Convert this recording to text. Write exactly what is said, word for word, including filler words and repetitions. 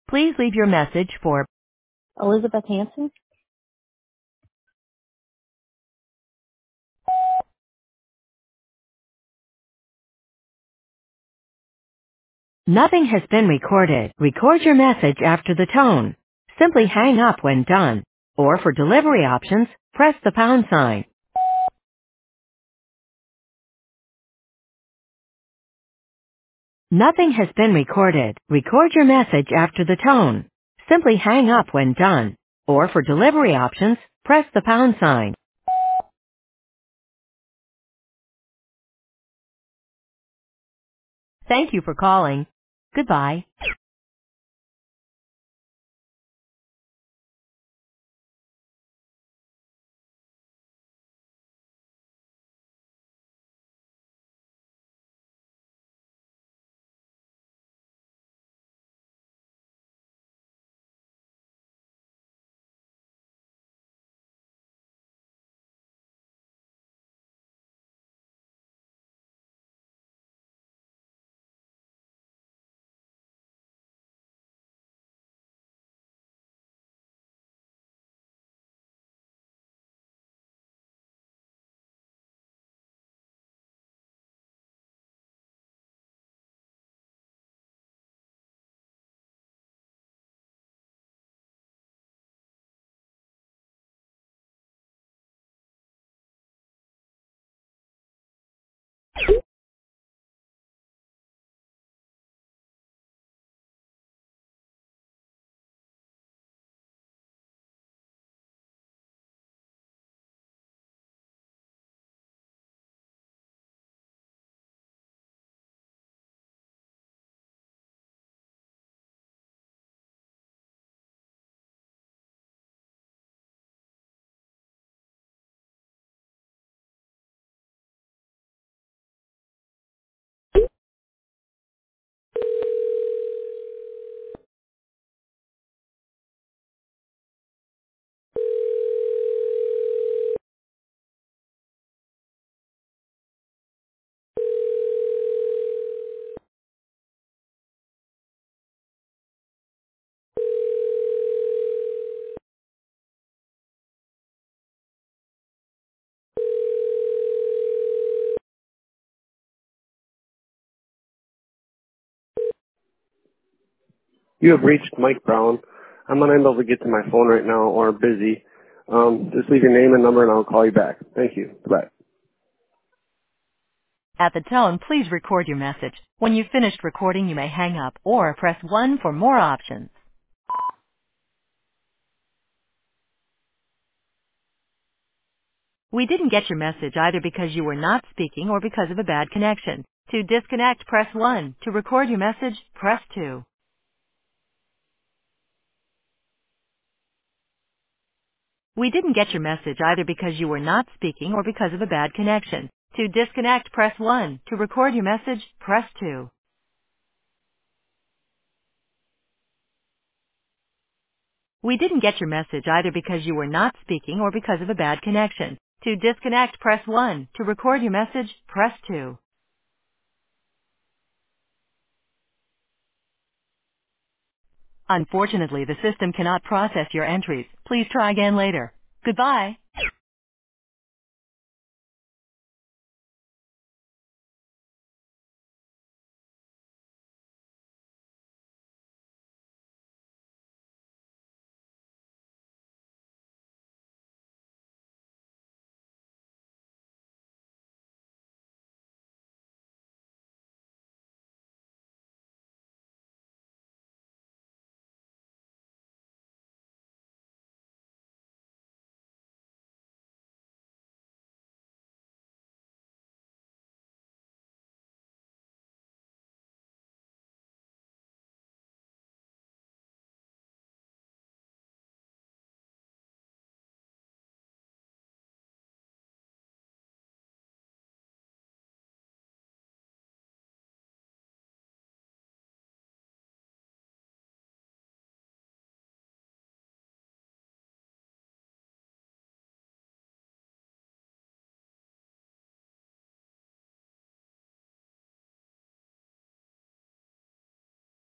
Please leave your message for Elizabeth Hanson. Nothing has been recorded. Record your message after the tone. Simply hang up when done. Or for delivery options, press the pound sign. Nothing has been recorded. Record your message after the tone. Simply hang up when done. Or for delivery options, press the pound sign. Thank you for calling. Goodbye. You have reached Mike Brown. I'm unable to get to my phone right now or busy. Um, just leave your name and number and I'll call you back. Thank you. Bye. At the tone, please record your message. When you've finished recording, you may hang up or press one for more options. We didn't get your message either because you were not speaking or because of a bad connection. To disconnect, press one. To record your message, press two. We didn't get your message either because you were not speaking or because of a bad connection. To disconnect, press one. To record your message, press two. We didn't get your message either because you were not speaking or because of a bad connection. To disconnect, press one. To record your message, press two. Unfortunately, the system cannot process your entries. Please try again later. Goodbye.